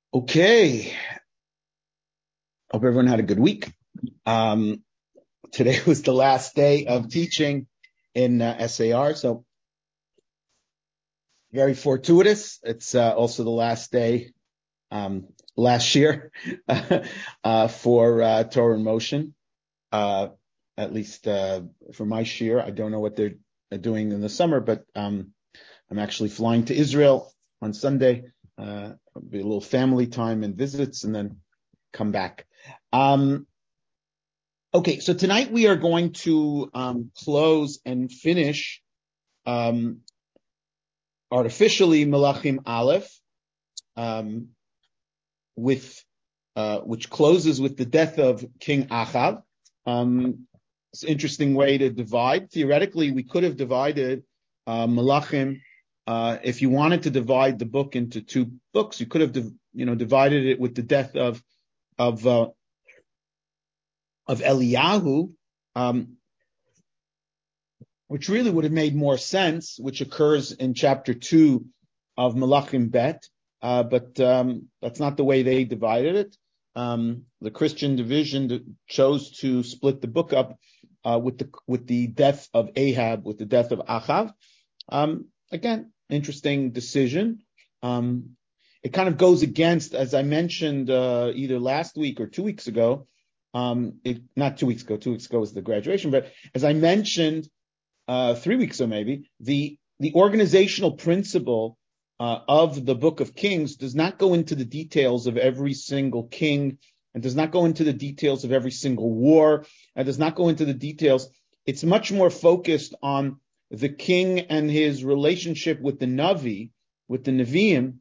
Okay. Hope everyone had a good week. Today was the last day of teaching in SAR, so very fortuitous. It's also the last day last year for Torah in Motion. At least for my shir. I don't know what they're doing in the summer, but I'm actually flying to Israel on Sunday. Be a little family time and visits, and then come back. Okay, so tonight we are going to close and finish artificially Melachim Aleph, with which closes with the death of King Achav. It's an interesting way to divide. Theoretically, we could have divided Melachim. If you wanted to divide the book into two books, you could have divided it with the death of Eliyahu, which really would have made more sense, which occurs in chapter 2 of Melachim Bet, but that's not the way they divided it. The Christian division chose to split the book up with the death of Ahab, with the death of Achav. Again, interesting decision. It kind of goes against, as I mentioned either last week or 2 weeks ago, not 2 weeks ago, 2 weeks ago was the graduation, but as I mentioned 3 weeks ago maybe, the organizational principle of the Book of Kings does not go into the details of every single king, and does not go into the details of every single war, and does not go into the details. It's much more focused on the king and his relationship with the Navi, with the Nevi'im.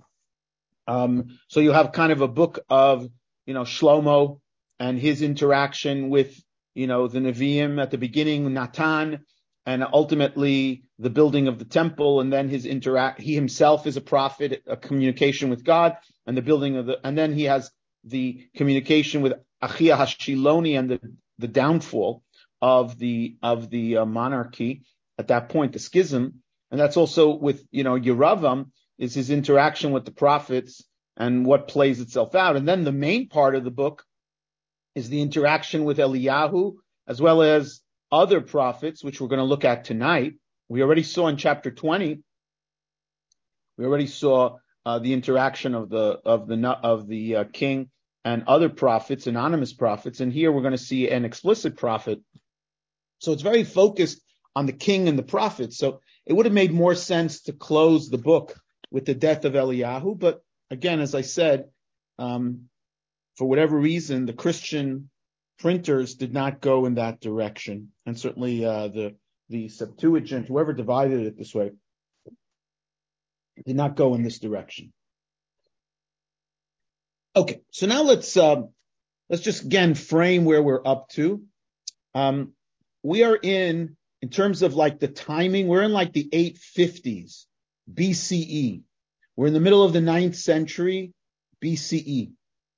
So you have kind of a book of, Shlomo and his interaction with, the Nevi'im at the beginning, Natan, and ultimately the building of the temple, and then he himself is a prophet, a communication with God, and the building of and then he has the communication with Achia Hashiloni and the downfall of the monarchy at that point, the schism, and that's also with Yeravam is his interaction with the prophets and what plays itself out, and then the main part of the book is the interaction with Eliyahu as well as other prophets, which we're going to look at tonight. We already saw in chapter 20. We already saw the interaction of the king and other prophets, anonymous prophets, and here we're going to see an explicit prophet. So it's very focused on the king and the prophets. So it would have made more sense to close the book with the death of Eliyahu. But again, as I said, for whatever reason, the Christian printers did not go in that direction, and certainly the Septuagint, whoever divided it this way, did not go in this direction. Okay, so now let's just again frame where we're up to. We are in terms of like the timing, we're in like the 850s BCE. We're in the middle of the 9th century BCE.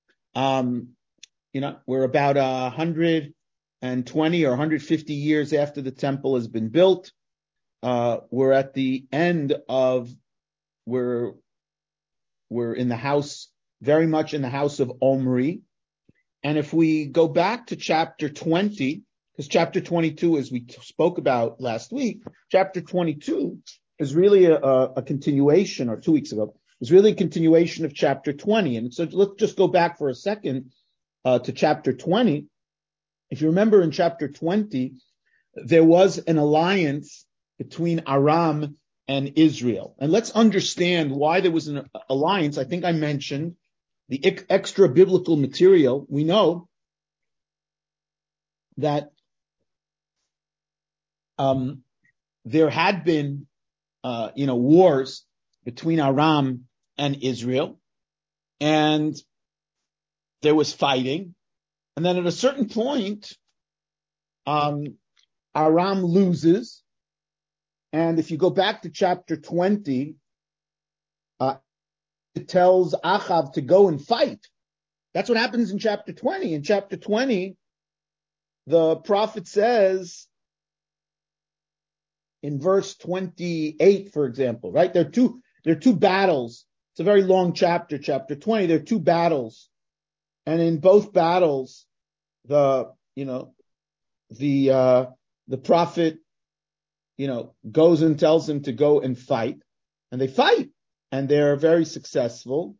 We're about 120 or 150 years after the temple has been built. We're at the end of, we're in the house, very much in the house of Omri. And if we go back to chapter 20, because chapter 22, as we spoke about last week, chapter 22 is really a continuation, or 2 weeks ago, is really a continuation of chapter 20. And so let's just go back for a second to chapter 20. If you remember in chapter 20, there was an alliance between Aram and Israel. And let's understand why there was an alliance. I think I mentioned the extra biblical material. We know that there had been, wars between Aram and Israel, and there was fighting. And then at a certain point, Aram loses. And if you go back to chapter 20, it tells Achav to go and fight. That's what happens in chapter 20. In chapter 20, the prophet says, in verse 28, for example, right? There are two battles. It's a very long chapter, chapter 20. There are two battles. And in both battles, the prophet, goes and tells him to go and fight. And they fight. And they're very successful.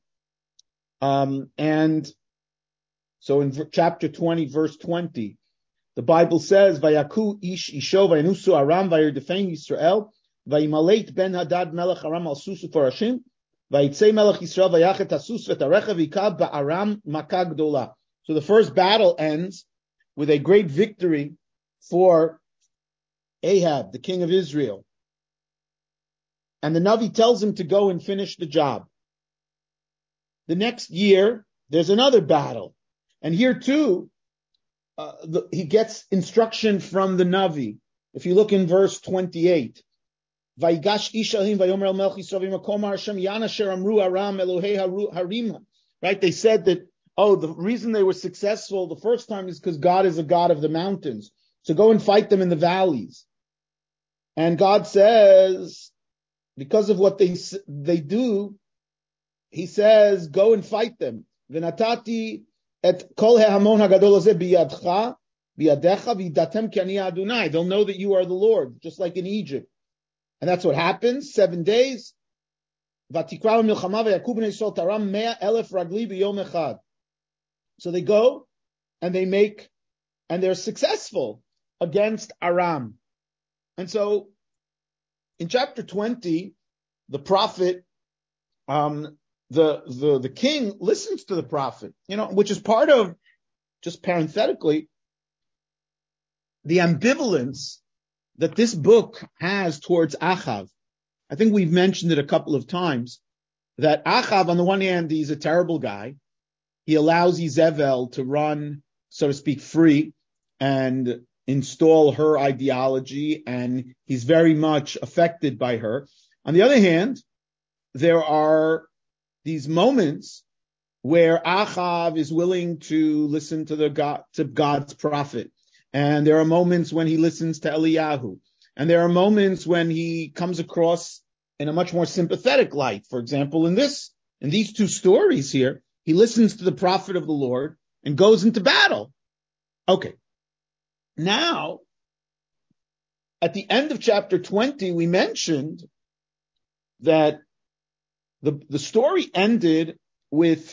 And so in chapter 20, verse 20, the Bible says, Vayaku ish isho vayanusu aram vayirdefain Yisrael vayimaleit ben Hadad melech aram al susu farashim vayitzei melech Yisrael vayachet hasus v'tarecha v'ikav ba'aram makah gdola. So the first battle ends with a great victory for Ahab, the king of Israel. And the Navi tells him to go and finish the job. The next year, there's another battle. And here too, he gets instruction from the Navi. If you look in verse 28, Vaigash Ishahim Vayomer El Melch Yisrael V'Makom Hashem Yana Asher Amru Aram Elohei Harima. Right? They said that, the reason they were successful the first time is because God is a God of the mountains. So go and fight them in the valleys. And God says, because of what they do, He says, go and fight them. V'natati et kol ha'hamon hagadol hazeh biyadcha, biyadecha v'yidatem ki ani Adonai. They'll know that you are the Lord, just like in Egypt. And that's what happens. 7 days. V'tikra milchama v'yaku b'nei Yisrael taram 100,000 ragli b'yom echad. So they go and they're successful against Aram. And so in chapter 20, the prophet, the king listens to the prophet, which is part of, just parenthetically, the ambivalence that this book has towards Achav. I think we've mentioned it a couple of times, that Achav, on the one hand, he's a terrible guy. He allows Izebel to run, so to speak, free and install her ideology, and he's very much affected by her. On the other hand, there are these moments where Achav is willing to listen to God's prophet. And there are moments when he listens to Eliyahu. And there are moments when he comes across in a much more sympathetic light. For example, in these two stories here, he listens to the prophet of the Lord and goes into battle. Okay. Now, at the end of chapter 20, we mentioned that the story ended with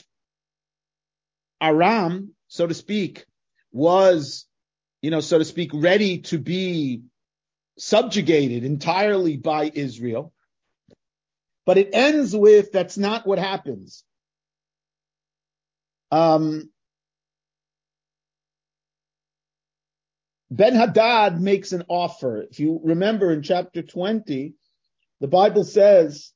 Aram, so to speak, was, so to speak, ready to be subjugated entirely by Israel. But it ends with, that's not what happens. Ben-Hadad makes an offer. If you remember in chapter 20, the Bible says,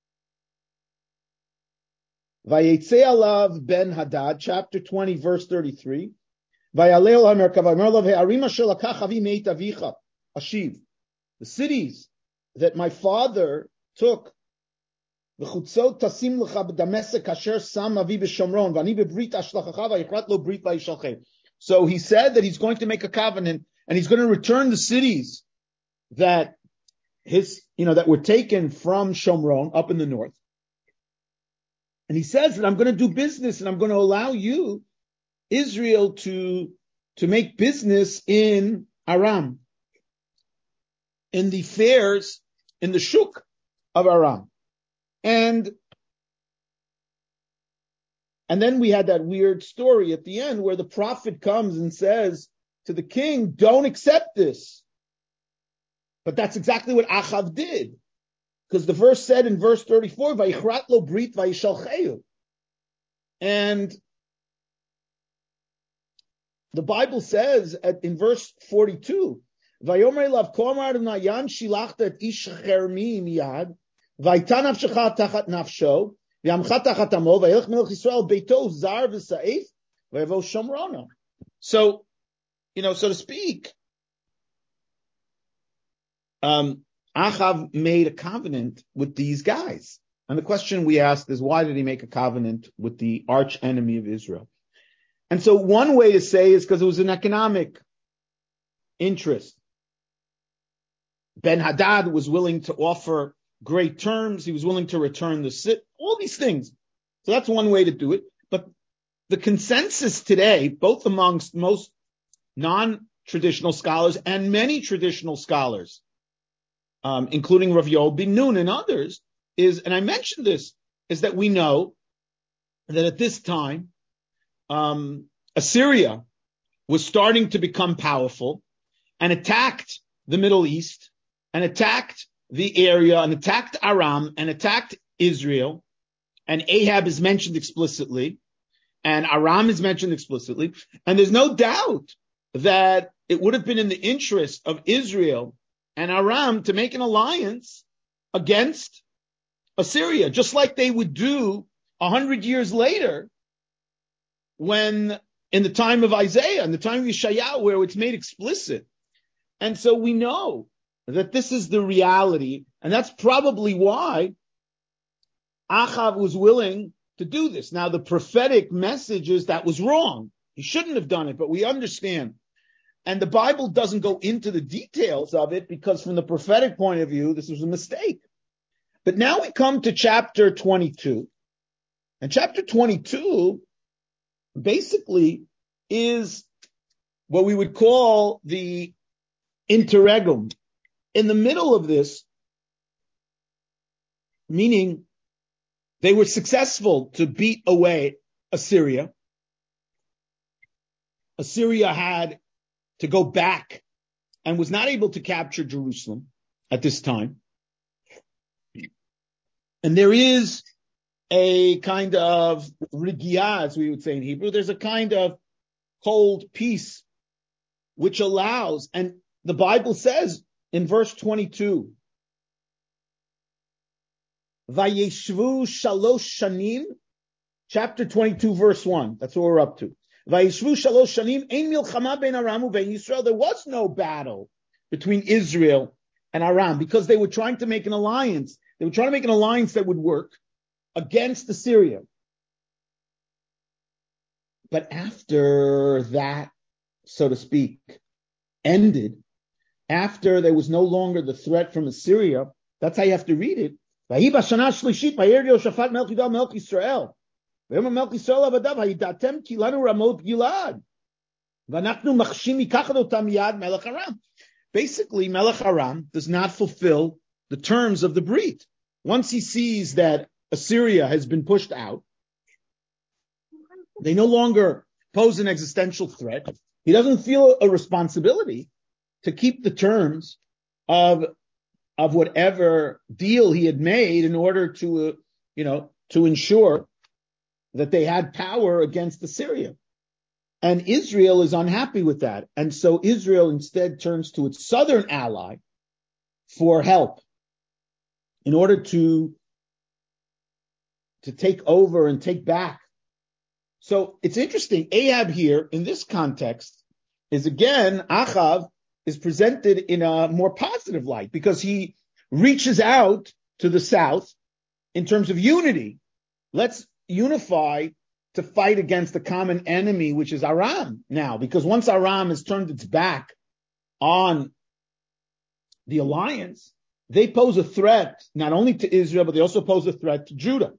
Vayetze alav Ben-Hadad, chapter 20, verse 33, Vayaleo ha-merkav, v'amer lav ha'arim asher lakach avi meit avicha, ashiv. The cities that my father took, v'chutzot tasim lecha b'damesek asher sam avi b'shomron, v'ani b'brit ashlachacha, v'yichrat lo brit v'yishalchem. So he said that he's going to make a covenant and he's going to return the cities that that were taken from Shomron up in the north. And he says that I'm going to do business and I'm going to allow you, Israel, to make business in Aram, in the fairs, in the shuk of Aram. And then we had that weird story at the end where the prophet comes and says to the king, don't accept this. But that's exactly what Achav did. Because the verse said in verse 34, Vayichrat lo brit vayishalchehu. And the Bible says in verse 42, Vayomer elav ko amar Adonai yan shilachta et ish chermi miyad, vaytan nafshecha tachat nafsho, so, so to speak, Achav made a covenant with these guys. And the question we asked is, why did he make a covenant with the arch enemy of Israel? And so one way to say is because it was an economic interest. Ben-Hadad was willing to offer great terms. He was willing to return all these things. So that's one way to do it. But the consensus today, both amongst most non-traditional scholars and many traditional scholars, including Rav Yoel bin Nun and others, is, and I mentioned this, is that we know that at this time, Assyria was starting to become powerful and attacked the Middle East and attacked the area and attacked Aram and attacked Israel. And Ahab is mentioned explicitly and Aram is mentioned explicitly. And there's no doubt that it would have been in the interest of Israel and Aram to make an alliance against Assyria, just like they would do 100 years later when in the time of Isaiah, in the time of Yeshayahu, where it's made explicit. And so we know that this is the reality, and that's probably why Achav was willing to do this. Now, the prophetic message is that was wrong. He shouldn't have done it, but we understand. And the Bible doesn't go into the details of it because from the prophetic point of view, this was a mistake. But now we come to chapter 22. And chapter 22 basically is what we would call the interregnum. In the middle of this, meaning they were successful to beat away Assyria. Assyria had to go back and was not able to capture Jerusalem at this time. And there is a kind of rigiah, as we would say in Hebrew. There's a kind of cold peace which allows, and the Bible says in verse 22, Vayeshvu shalosh shanim, chapter 22, verse 1. That's what we're up to. Vayeshvu shalosh shanim, ein milchama ben Aram uben Yisrael. There was no battle between Israel and Aram because they were trying to make an alliance. They were trying to make an alliance that would work against Assyria. But after that, so to speak, ended, after there was no longer the threat from Assyria, that's how you have to read it. V'hi b'shana shlishit v'yer Yehoshaphat melech Yudah melech Yisrael. V'yom melech Yisrael avadav hayidatem ki lanu Ramot Gilad. V'anachnu machshim yikachad otam yad melech Aram. Basically, Melech Aram does not fulfill the terms of the brit. Once he sees that Assyria has been pushed out, they no longer pose an existential threat. He doesn't feel a responsibility to keep the terms of whatever deal he had made in order to, to ensure that they had power against Assyria. And Israel is unhappy with that. And so Israel instead turns to its southern ally for help in order to take over and take back. So it's interesting. Ahab here, in this context, is again, Achav is presented in a more positive light because he reaches out to the south in terms of unity. Let's unify to fight against the common enemy, which is Aram now, because once Aram has turned its back on the alliance, they pose a threat not only to Israel, but they also pose a threat to Judah.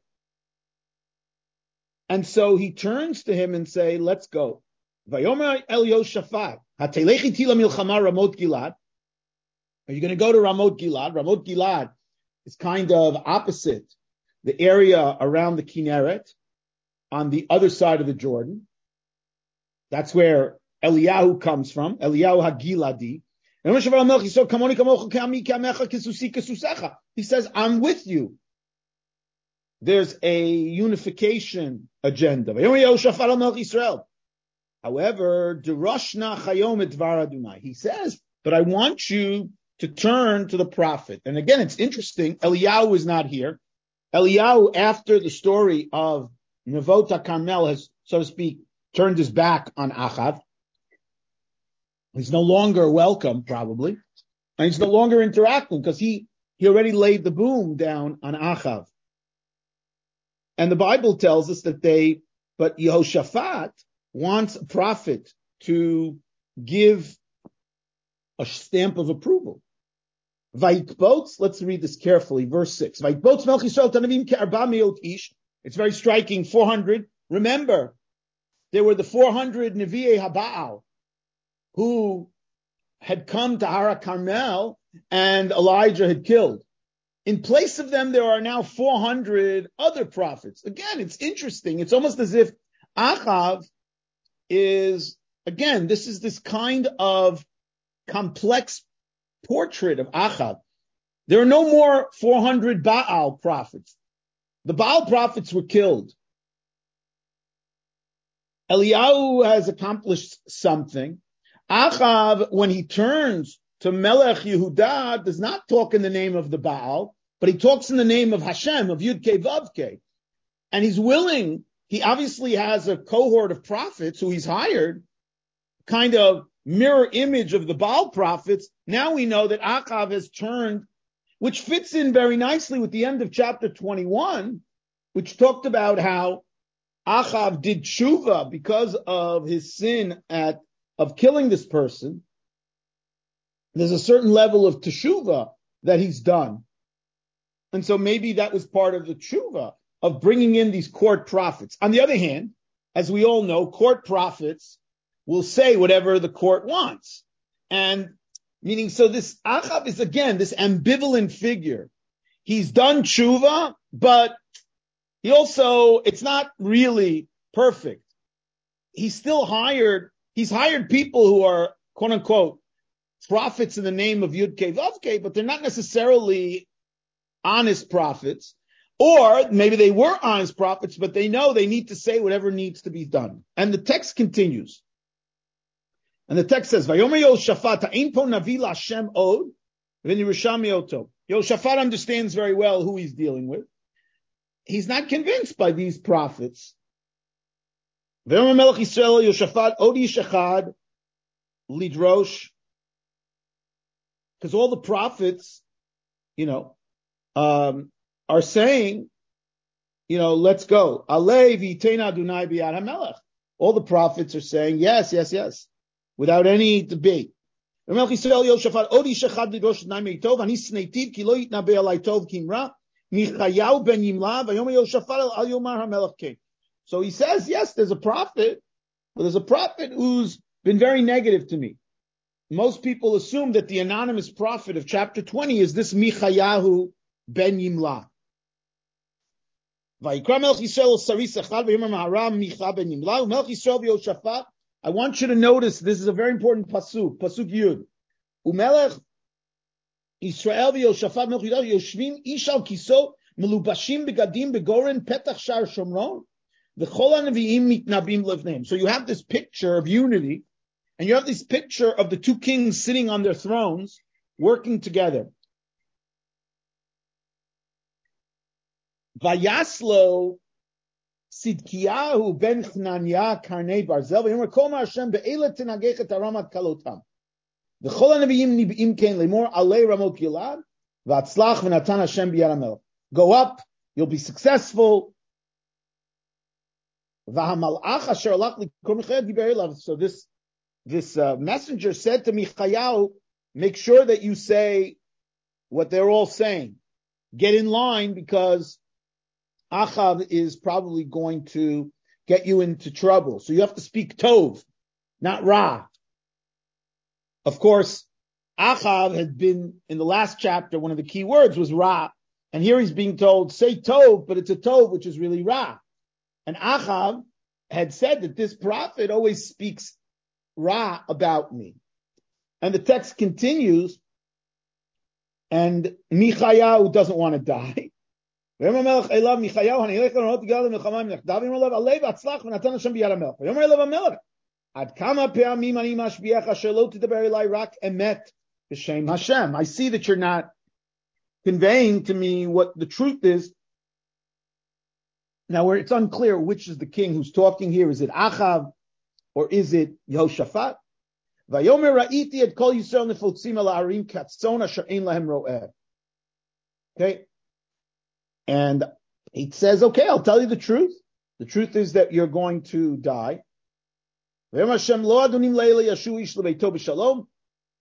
And so he turns to him and say, let's go. Vayomer el Yehoshaphat, hatelechi tila milchama Ramot Gilad. Are you going to go to Ramot Gilad? Ramot Gilad is kind of opposite the area around the Kinneret on the other side of the Jordan. That's where Eliyahu comes from, Eliyahu HaGiladi. He says, I'm with you. There's a unification agenda. However, he says, but I want you to turn to the prophet. And again, it's interesting. Eliyahu is not here. Eliyahu, after the story of Nevot HaKarmel, has, so to speak, turned his back on Achav. He's no longer welcome, probably. And he's no longer interacting because he already laid the boom down on Achav. And the Bible tells us that but Yehoshaphat wants a prophet to give a stamp of approval. Vayikbots, let's read this carefully, verse 6. Vayikbots melech Yisrael tanavim ke'arba me'ot ish. It's very striking, 400. Remember, there were the 400 Nevi'ei HaBaal who had come to Hara Carmel and Elijah had killed. In place of them, there are now 400 other prophets. Again, it's interesting. It's almost as if Achav is, again, this is this kind of complex portrait of Achav. There are no more 400 Baal prophets. The Baal prophets were killed. Eliyahu has accomplished something. Achav, when he turns to Melech Yehuda, does not talk in the name of the Baal, but he talks in the name of Hashem, of Yud-Kei Vav-Kei. And he's willing, he obviously has a cohort of prophets who he's hired, kind of mirror image of the Baal prophets. Now we know that Achav has turned, which fits in very nicely with the end of chapter 21, which talked about how Achav did tshuva because of his sin of killing this person. There's a certain level of teshuva that he's done. And so maybe that was part of the tshuva of bringing in these court prophets. On the other hand, as we all know, court prophets will say whatever the court wants. And meaning, so this Achav is again, this ambivalent figure. He's done tshuva, but he also, it's not really perfect. He's hired people who are, quote unquote, prophets in the name of Yud-Kei Vav-Kei, but they're not necessarily honest prophets. Or maybe they were honest prophets, but they know they need to say whatever needs to be done. And the text continues. And the text says, Vayomer Yehoshaphat, ha'ein po navi la'Hashem od, v'nirusha me'oto. Yehoshaphat understands very well who he's dealing with. He's not convinced by these prophets. Vayomer Melech Yisrael Yehoshaphat od ish echad lidrosh. Because all the prophets, are saying, let's go. Alei v'yitein Adonai b'yad hamelech. All the prophets are saying, yes, yes, yes, without any debate. Melech Yisrael Yehoshaphat od ish echad lidrosh Adonai me'itov, ani sneitiv ki lo yitnabe alai tov kimra, Michayahu ben Yimla, v'yomer Yehoshaphat al yomar hamelech kein. So he says, yes, there's a prophet, but there's a prophet who's been very negative to me. Most people assume that the anonymous prophet of chapter 20 is this Michayahu ben Yimla. Vayikra Melech Yisrael saris echad v'yomer ma'aram Micha ben Yimla, u'Melech Yisrael v'Yehoshaphat. I want you to notice, this is a very important pasuk Yud. U'Melech Yisrael v'Yehoshaphat Melech Yehuda yoshvim ish al kiso melubashim begadim begoren petach shar Shomron v'chol ha'nevi'im mitnabim levneim. So you have this picture of unity, and you have this picture of the two kings sitting on their thrones, working together. Vayaslo Sidkiyahu ben Chananya karnei barzel v'yomer kol ma'Hashem be'ela tenagechet haramat kalotam v'chol ha'nevi'im nib'im kein lemor alei ramot gilad v'atzlach v'natan Hashem b'yad hamelech. Go up, you'll be successful. V'hamalach asher alach likor Michayahu diber elav. So this messenger said to Michayahu, make sure that you say what they're all saying. Get in line, because Achav is probably going to get you into trouble. So you have to speak Tov, not Ra. Of course, Achav had been, in the last chapter, one of the key words was Ra. And here he's being told, say Tov, but it's a Tov, which is really Ra. And Achav had said that this prophet always speaks Ra about me. And the text continues, and Michayahu doesn't want to die. Melech elav Michayahu hanilech l'ronot yigal l'milchama v'nechdav yom elav alei v'atzlach v'natan Hashem b'yad hamelech. Yomer elav hamelech ad kama pe'amim ani mashbiach asher lo tidaber elai rak emet b'shem Hashem. I see that you're not conveying to me what the truth is. Now, where it's unclear which is the king who's talking here. Is it Achav or is it Yehoshaphat? Vayomer ra'iti et kol Yisrael nefotzim al ha'arim katzon asher ein lahem ro'eh. Okay. And he says, okay, I'll tell you the truth. The truth is that you're going to die.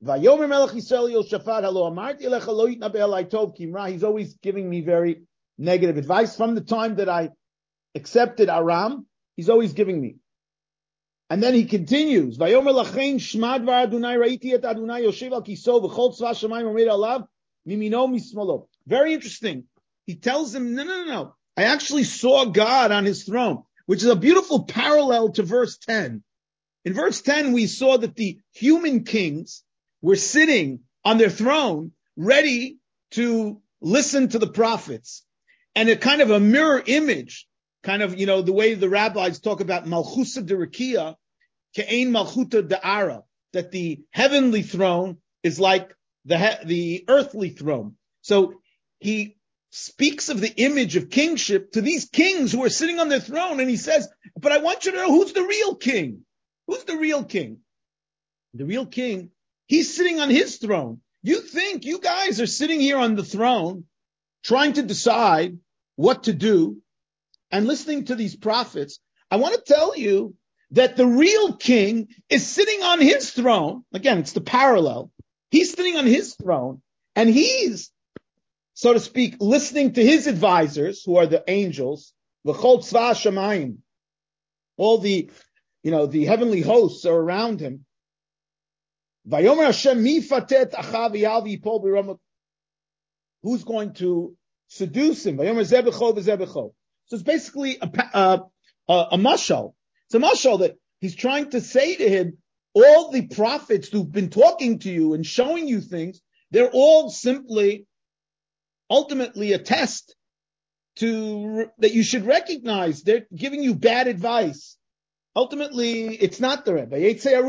Vayomer Melech Yisrael Yoshafat halo amarti elecha lo yitnabe alai tov kimra. He's always giving me very negative advice. From the time that I accepted Aram, he's always giving me. And then he continues, Vayomer lachein shma dvar Adonai raiti et Adonai yoshev al kiso v'chol tzva shamayim omed alav mimino mismolo. Very interesting. He tells him, no. I actually saw God on his throne, which is a beautiful parallel to verse 10. In verse 10, we saw that the human kings were sitting on their throne, ready to listen to the prophets. And a kind of a mirror image, kind of, the way the rabbis talk about Malchusa de Rekia, Ke'ein Malchuta de Ara, that the heavenly throne is like the earthly throne. So he speaks of the image of kingship to these kings who are sitting on their throne, and he says, but I want you to know who's the real king. Who's the real king? The real king, he's sitting on his throne. You think you guys are sitting here on the throne, trying to decide what to do, and listening to these prophets. I want to tell you that the real king is sitting on his throne. Again, it's the parallel. He's sitting on his throne, and he's, so to speak, listening to his advisors, who are the angels, v'chol tzva shamayim. All the, the heavenly hosts are around him. Vayomer Hashem mi fatet achav v'yal v'yipol b'ramot. Who's going to seduce him? Vayomer zebecho v'zebecho. So it's basically a mashal. It's a mashal that he's trying to say to him, all the prophets who've been talking to you and showing you things, they're all simply, ultimately a test that you should recognize. They're giving you bad advice. Ultimately, it's not the Rebbe. It's the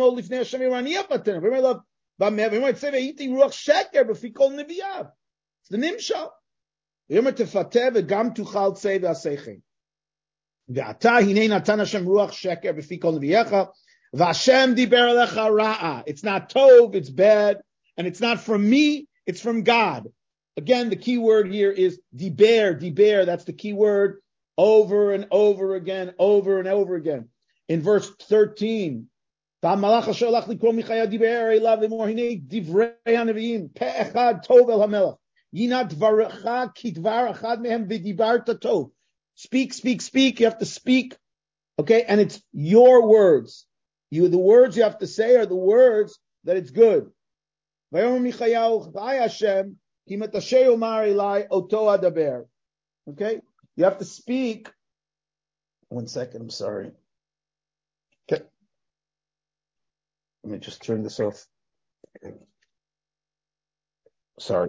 Nimshal. It's not tov, it's bad, and it's not from me, it's from God. Again, the key word here is diber, that's the key word, over and over again, over and over again. In verse 13, Speak, you have to speak. Okay, and it's your words. The words you have to say are the words that it's good. Okay, you have to speak. 1 second, I'm sorry. Okay. Let me just turn this off. Okay. Sorry.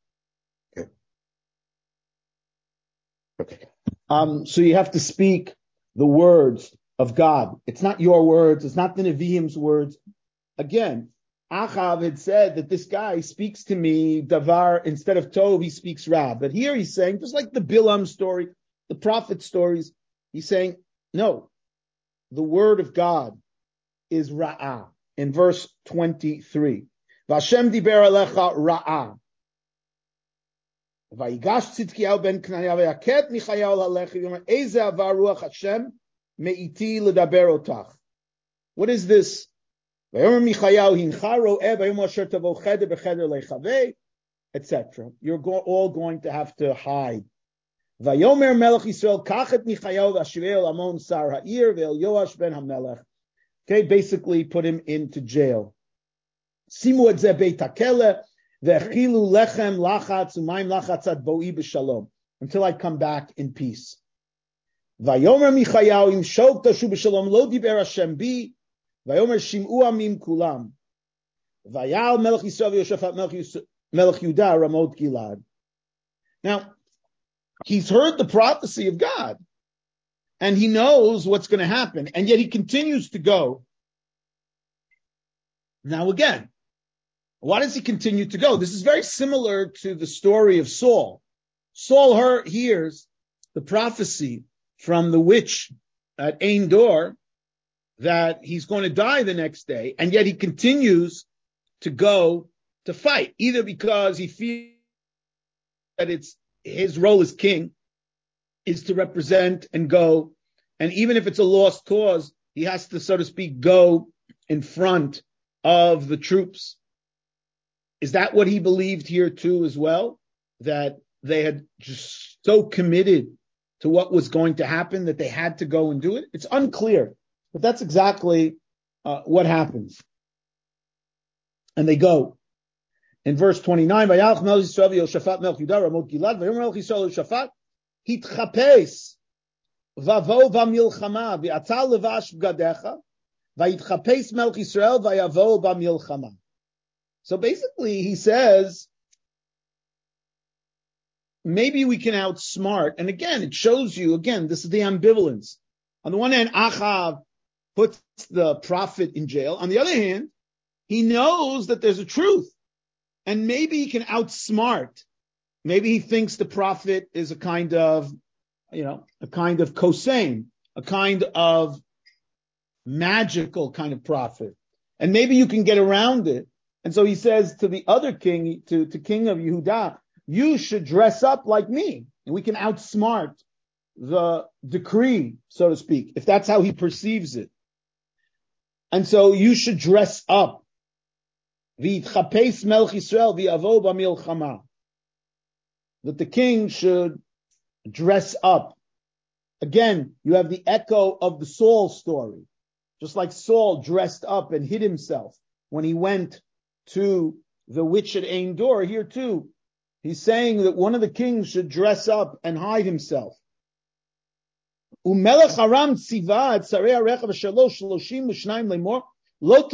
Okay. So you have to speak the words of God. It's not your words. It's not the Nevi'im's words. Again, Achav had said that this guy speaks to me davar instead of tov. He speaks ra. But here he's saying, just like the Bilam story, the prophet stories, he's saying, no, the word of God is ra'ah. In verse 23, Vashem diber alecha ra'ah. Vayigash Tzidkiyahu ben Knanya ve'yaket Michayahu halecha yomer eze avar ruach Hashem me'iti ledaber otach. What is this? Vayomer Michayahu hincha ro'eh vayomer asher tavo cheder b'cheder lechavei, etc. You're all going to have to hide. Vayomer Melech Yisrael kachet Michayahu v'ashivei amon sar ha'ir ve'el Yoash ben hamelech. Okay, basically put him into jail. Simu et zeh beit hakele ve'chilu lechem lachatz umayim lachatz ad bo'i b'shalom, until I come back in peace. Vayomer Michayahu im shok tashu b'shalom lo diber Hashem bi vayomer shim'u amim kulam vayal Melech Yisrael v'Yoshafat Melech Yudah Ramot Gilad. Now, he's heard the prophecy of God, and he knows what's going to happen, and yet he continues to go. Now again, why does he continue to go? This is very similar to the story of Saul. Saul hears the prophecy from the witch at Ein Dor that he's going to die the next day, and yet he continues to go to fight, either because he feels that it's his role as king is to represent and go, and even if it's a lost cause, he has to, so to speak, go in front of the troops Is that what he believed here too as well? That they had just so committed to what was going to happen that they had to go and do it? It's unclear, but that's exactly what happens. And they go. In verse 29, Vayalch Melech Yisrael v'Yoshafat Melech Yehuda Ramot Gilad Vayomer Melech Yisrael Yoshafat Hitchapes Vavo v'Milchama v'Atal levash b'gadecha Vayitchapes Melech Yisrael Vayavo b'Milchama. So basically, he says, maybe we can outsmart. And again, it shows you, again, this is the ambivalence. On the one hand, Achav puts the prophet in jail. On the other hand, he knows that there's a truth. And maybe he can outsmart. Maybe he thinks the prophet is a kind of kosein, a kind of magical kind of prophet. And maybe you can get around it. And so he says to the other king, to King of Yehuda, you should dress up like me. And we can outsmart the decree, so to speak, if that's how he perceives it. And so you should dress up. V'yitchapes melech Yisrael v'yavo b'milchama. That the king should dress up. Again, you have the echo of the Saul story. Just like Saul dressed up and hid himself when he went to the witch at Ein Dor, here too, he's saying that one of the kings should dress up and hide himself. Umelech Aram tziva et sarei harechav shalosh 32 lemor. Your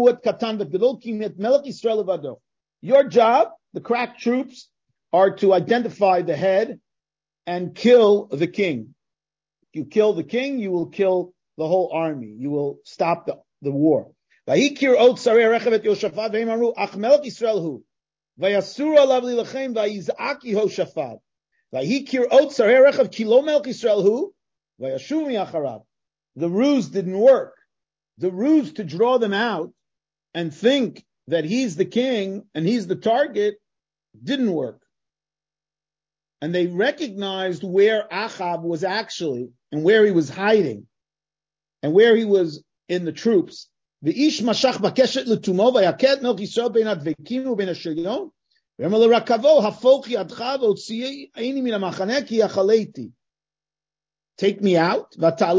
job, the crack troops, are to identify the head and kill the king. You kill the king, you will kill the whole army. You will stop the war. Vayikir ot sarei harechav et Yoshafat v'emaru ach melech Yisrael hu vayasur alav lilachem vayizak Yehoshafat vayikir ot sarei harechav ki lo melech Yisrael hu vayashu miacharav. The ruse didn't work. The ruse to draw them out and think that he's the king and he's the target didn't work. And they recognized where Achab was actually and where he was hiding and where he was in the troops. V'ish mashach bakeshet letumo vayaket melech Yisrael ben advekim uben hashelion v'emer lerakavo hafoch yadcha v'otziei eini min hamachaneh ki yachaleti. Take me out. But he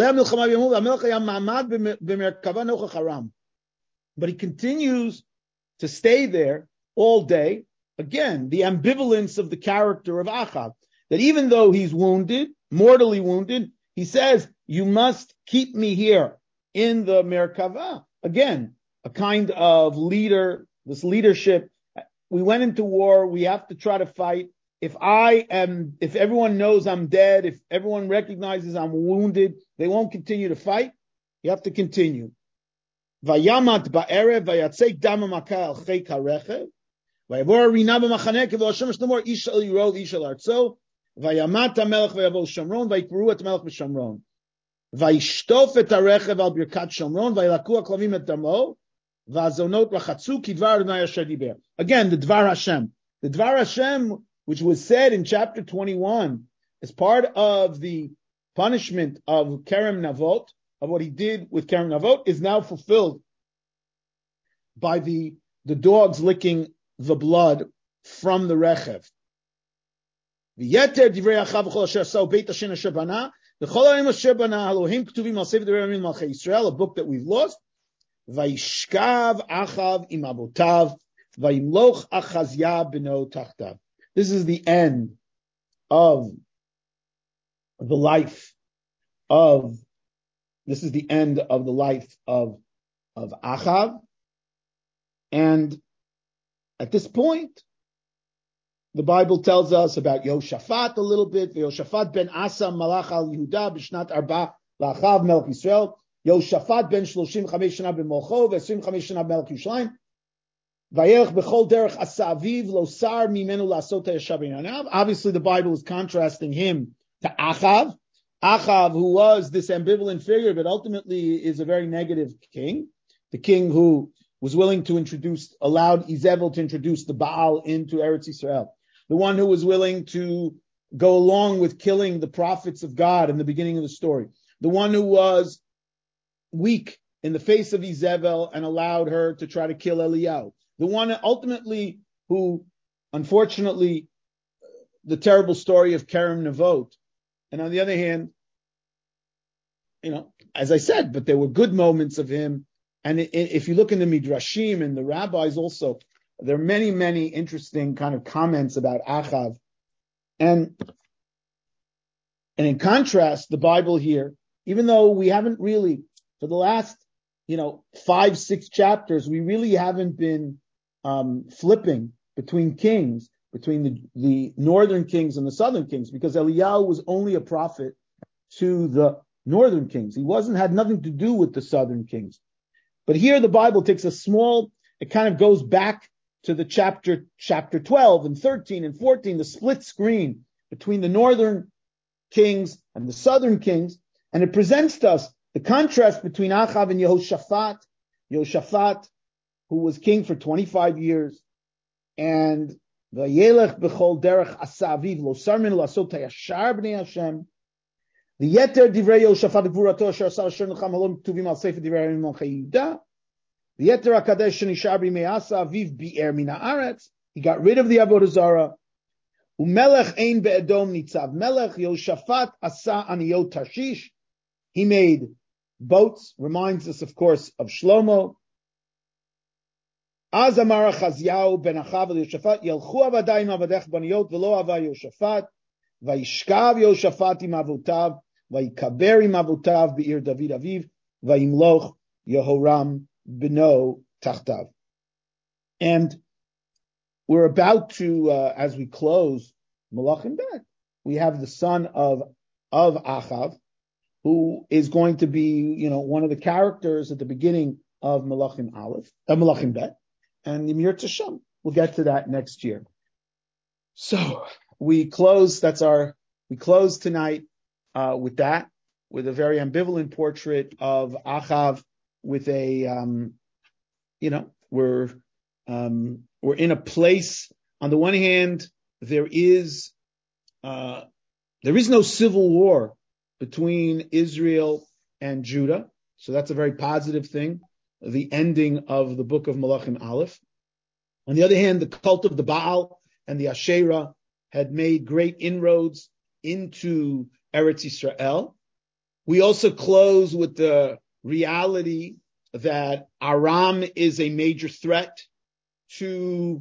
continues to stay there all day. Again, the ambivalence of the character of Achab. That even though he's wounded, mortally wounded, he says, you must keep me here in the Merkava. Again, a kind of leader, this leadership. We went into war. We have to try to fight. If everyone knows I'm dead, if everyone recognizes I'm wounded, they won't continue to fight. You have to continue. Vayamat ba'erev vayatzek dama makah al cheik harechev vayavor rina b'machaneh kevo Hashem shnemor ish al yirov ish al artzo vayamat hamelech vayavo Shamron vayikru et melech b'Shamron vayishtof et harechev al birkat Shamron vayilaku haklavim et damo va'azonot rachatzu kidvar Adonai asher diber. Again, the Dvar Hashem. The Dvar Hashem, which was said in chapter 21 as part of the punishment of Kerem Navot, of what he did with Kerem Navot, is now fulfilled by the dogs licking the blood from the Rechev. V'yeter divrei Achav v'chol asher asau beit Hashem asher bana v'chol ha'im asher bana Elohim ketuvim al sefer divrei Yamin Malchei Yisrael, a book that we've lost. Vayishkav Achav im abotav vayimloch Achazia b'no tachtav. This is the end of the life of Achav. And at this point, the Bible tells us about Yoshafat a little bit. Yoshafat ben Asa malach al Yehuda b'shnat arba la'achav melech Yisrael. Yoshafat ben 35 shana b'molcho v'25 shana b'melech Yerushalayim. Obviously, the Bible is contrasting him to Achav. Achav, who was this ambivalent figure, but ultimately is a very negative king. The king who was willing to allowed Izebel to introduce the Baal into Eretz Yisrael. The one who was willing to go along with killing the prophets of God in the beginning of the story. The one who was weak in the face of Izebel and allowed her to try to kill Eliyahu. The one ultimately who, unfortunately, the terrible story of Kerem Navot. And on the other hand, as I said, but there were good moments of him. And if you look in the Midrashim and the rabbis also, there are many, many interesting kind of comments about Achav. And in contrast, the Bible here, even though we haven't really, for the last, 5-6 chapters, we really haven't been flipping between kings, between the northern kings and the southern kings, because Eliyahu was only a prophet to the northern kings. He had nothing to do with the southern kings. But here the Bible takes it kind of goes back to the chapter 12 and 13 and 14, the split screen between the northern kings and the southern kings, and it presents to us the contrast between Achav and Yehoshaphat. Yehoshaphat, who was king for 25 years, and Vayelech b'chol derech asaviv lo sarmin lasot hayashar b'nei Hashem. The yeter divrei Yehoshaphat gvurato asher asar asher necham halom ktuvim al sefer divrei Melchei Yehuda. The yeter hakadosh shenishar b'mei asaviv bi'er min haaretz. He got rid of the avodah zarah. Umelech ein be'edom nitzav melech. Yehoshaphat asa aniyot Tarshish. He made boats. Reminds us, of course, of Shlomo. Az amar Chazyahu ben Achav Yehoshaphat yelchu avadai im avadech baniyot v'lo ava Yehoshaphat vayishkav Yehoshaphat im avotav vayikaber im avotav be'ir David aviv vayimloch Yehoram beno tachtav. And we're about to, as we close Malachim Bet, we have the son of Achav, who is going to be, one of the characters at the beginning of Malachim Bet. And Yimir Tashem, we'll get to that next year. So we close tonight with that, with a very ambivalent portrait of Achav, with a, we're in a place, on the one hand, there is no civil war between Israel and Judah. So that's a very positive thing. The ending of the book of Malachim Aleph. On the other hand, the cult of the Baal and the Asherah had made great inroads into Eretz Yisrael. We also close with the reality that Aram is a major threat to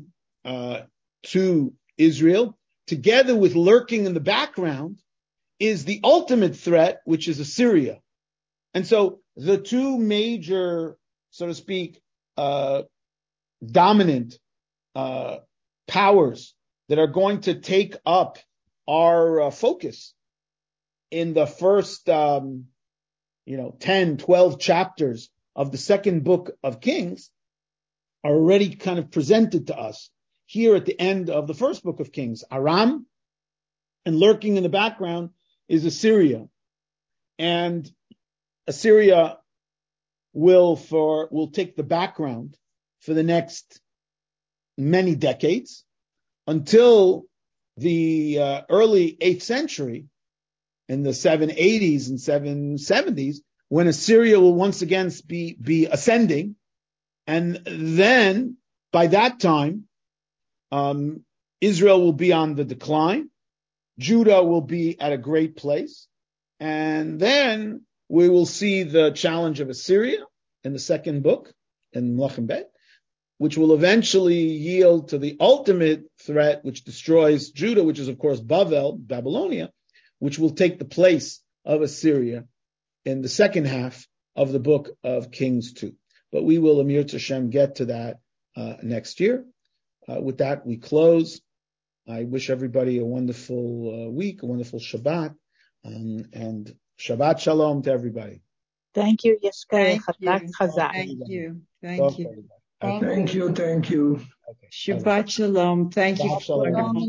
Israel, together with lurking in the background is the ultimate threat, which is Assyria. And so the two major, so to speak, dominant powers that are going to take up our focus in the first 10, 12 chapters of the second book of Kings are already kind of presented to us here at the end of the first book of Kings. Aram, and lurking in the background is Assyria. And Assyria will take the background for the next many decades until the early 8th century, in the 780s and 770s, when Assyria will once again be ascending. And then by that time, Israel will be on the decline. Judah will be at a great place. And then we will see the challenge of Assyria in the second book, in Malachim Bet, which will eventually yield to the ultimate threat, which destroys Judah, which is, of course, Babylonia, which will take the place of Assyria in the second half of the book of Kings 2. But we will, Amir Tashem, get to that next year. With that, we close. I wish everybody a wonderful week, a wonderful Shabbat, and Shabbat Shalom to everybody. Thank you, Yeshua. Thank you. Thank you. Thank you. Okay. Shabbat Shalom. Thank you.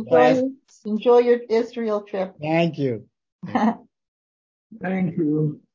Enjoy your Israel trip. Thank you. Thank you.